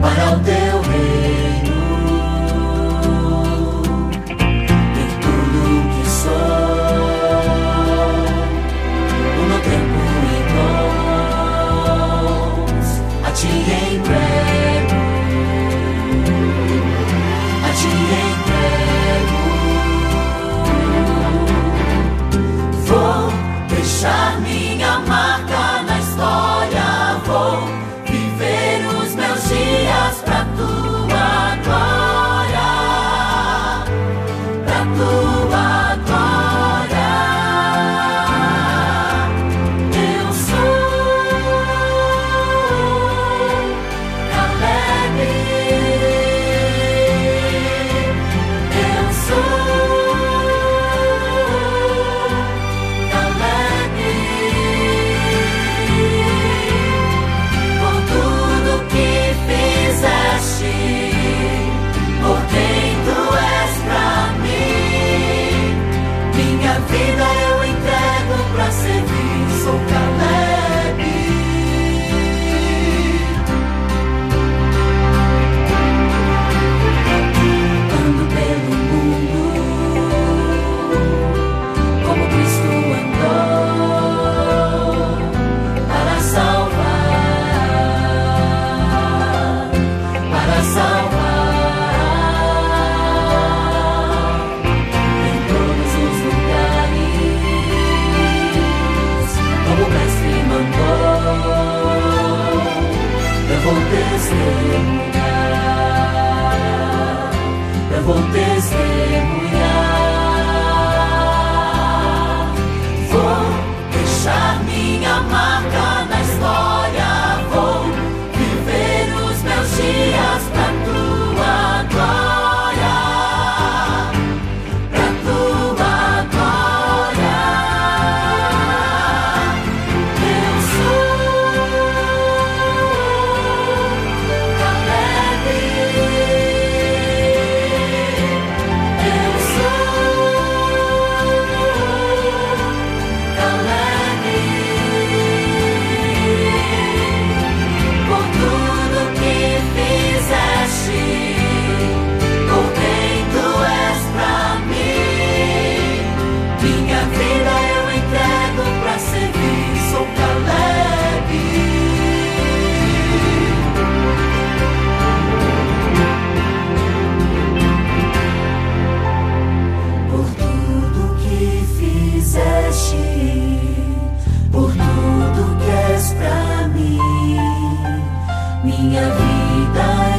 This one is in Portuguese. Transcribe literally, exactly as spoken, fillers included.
para o teu reino. Em tudo que sou, o meu tempo e dons, a ti entrego, a ti entrego. Vou deixar minha marca na história, vou viver os meus dias pra tua glória, pra tua glória. Eu sou Caleb, eu sou Caleb. Por tudo que fizeste, por quem tu és pra mim, minha vida eu entrego pra servir. Sou Caleb. Ando pelo mundo como Cristo andou, para salvar, para salvar em todos os lugares, como o Mestre mandou. Eu vou testemunhar, eu vou testemunhar. Vou deixar minha marca na história, vou viver os meus dias pra tua glória, pra tua glória. Eu sou Caleb, eu sou Caleb. Por tudo que fizeste, por quem tu és pra mim, minha vida eu entrego pra servir. Sou Caleb. Por tudo que fizeste, por tudo que és pra mim, minha vida